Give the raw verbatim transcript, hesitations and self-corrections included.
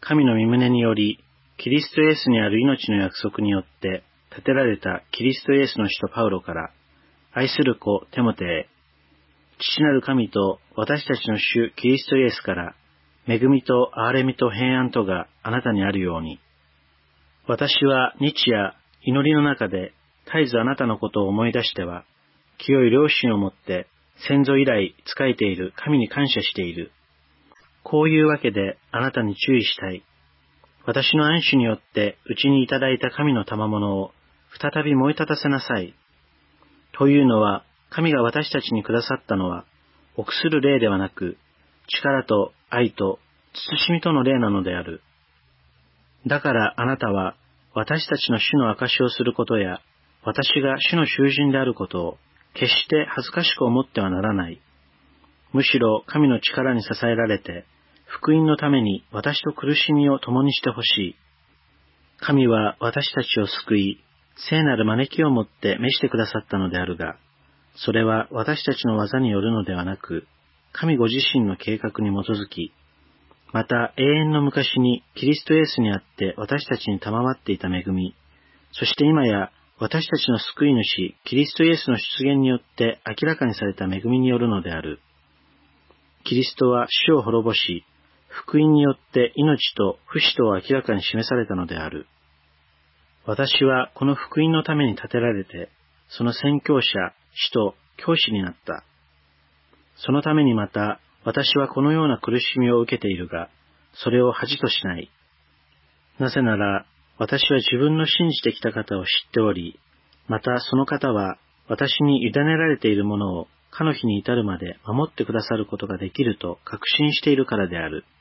神の御胸により、キリストイエスにある命の約束によって立てられたキリストイエスの使徒パウロから、愛する子テモテへ、父なる神と私たちの主キリストイエスから、恵みと憐れみと平安とがあなたにあるように。私は日夜祈りの中で絶えずあなたのことを思い出しては、清い良心をもって先祖以来仕えている神に感謝している。こういうわけであなたに注意したい。私の安守によってうちにいただいた神の賜物を再び燃え立たせなさい。というのは、神が私たちにくださったのは、臆する霊ではなく、力と愛と慎みとの霊なのである。だからあなたは、私たちの主の証しをすることや、私が主の囚人であることを、決して恥ずかしく思ってはならない。むしろ神の力に支えられて、福音のために私と苦しみを共にしてほしい。神は私たちを救い、聖なる招きをもって召してくださったのであるが、それは私たちの技によるのではなく、神ご自身の計画に基づき、また永遠の昔にキリストイエスにあって私たちに賜っていた恵み、そして今や私たちの救い主キリストイエスの出現によって明らかにされた恵みによるのである。キリストは死を滅ぼし、福音によって命と不死とを明らかに示されたのである。私はこの福音のために立てられて、その宣教者、使徒、教師になった。そのためにまた、私はこのような苦しみを受けているが、それを恥としない。なぜなら、私は自分の信じてきた方を知っており、またその方は私に委ねられているものをかの日に至るまで守ってくださることができると確信しているからである。